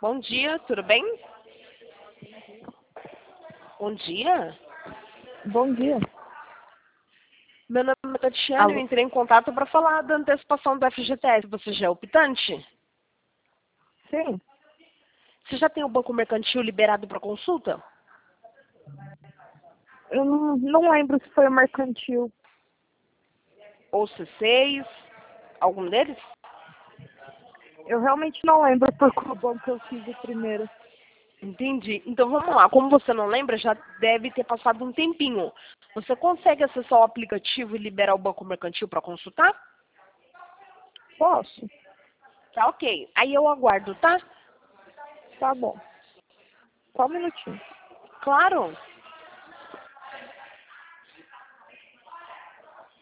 Bom dia, tudo bem? Bom dia. Bom dia. Meu nome é Tatiana, eu Alô? entrei em contato para falar da antecipação do FGTS. Você já é optante? Sim, Você já tem o banco mercantil liberado para consulta? eu não lembro se foi o mercantil. Ou C6? Algum deles? Eu realmente não lembro por qual banco eu fiz o primeiro. Entendi. Então vamos lá. Como você não lembra, já deve ter passado um tempinho. Você consegue acessar o aplicativo e liberar o banco mercantil para consultar? Posso? Tá ok. Aí eu aguardo, tá? Tá bom. Só um minutinho. Claro.